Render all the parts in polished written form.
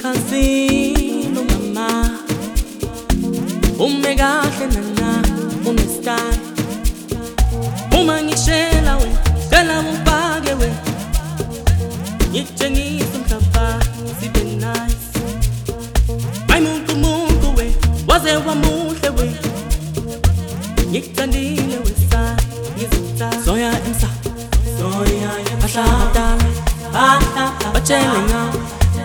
casino mama umekahle nana unestyle uma ngishela we cela ungifake we ngitshengisa umhlaba sibe nice muntu we waze wamuhle we ngikuthandile we sa ngizitha soya emsa soya yebahla bachele ngawo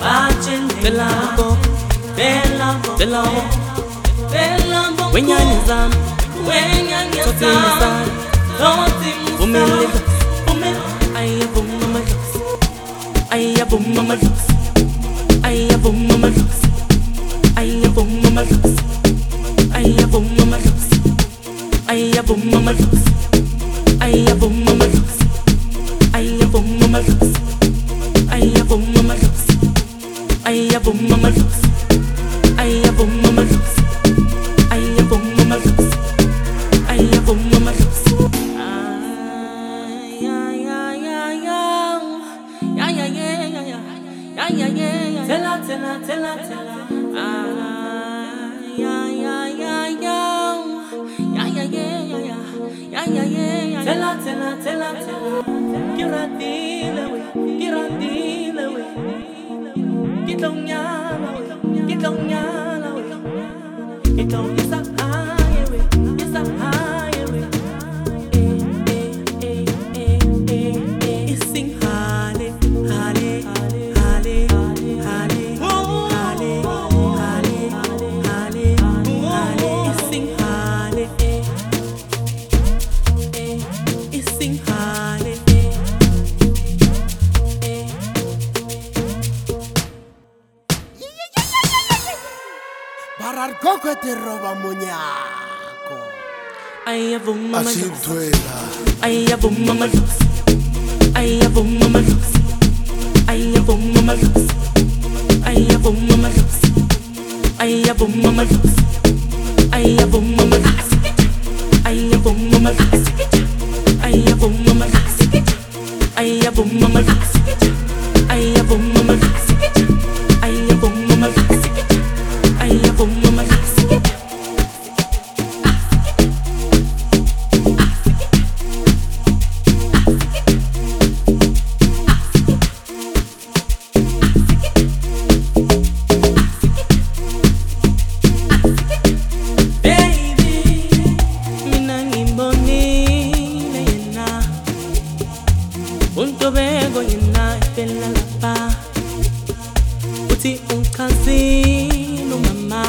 Belambo wenyanya zami Zoti umele ayabum mama los ayabum mama los ayabum mama los ayabum mama los ayabum mama los ayabum mama los ayabum mama los ayabum mama los ayabum mama los ayabum mama los ayabum mama los ayabum mama los ayabum mama los tela Giradile we Gitonyala we Gitonyala we Sing hale Sing hale Sing hale Parar coco te roba muñaco. Ayabum mama Así los duela. ayabum mama los ayabum mama los ayabum mama los ayabum mama los ayabum mama los ayabum mama los ayabum mama los ayabum mama los ayabum mama los ayabum mama los ayabum mama los ayabum mama los Unto bego yena ipela lapa Uti casino mama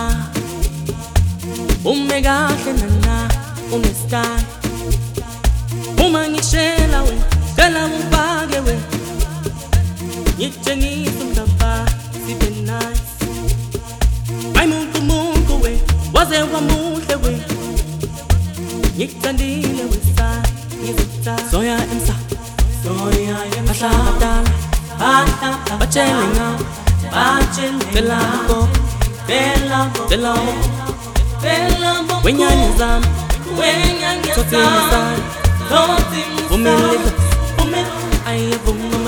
umekahle nana unestyle uma ngishela we cela ungifake we ngitshengisa umhlaba sibe nice muntu we waze wamuhle we ngikuthandile we sa ngizitha soya emsa soya yebahla bachele ngawo Belambo wenyanya zami Zoti umele ayabum mama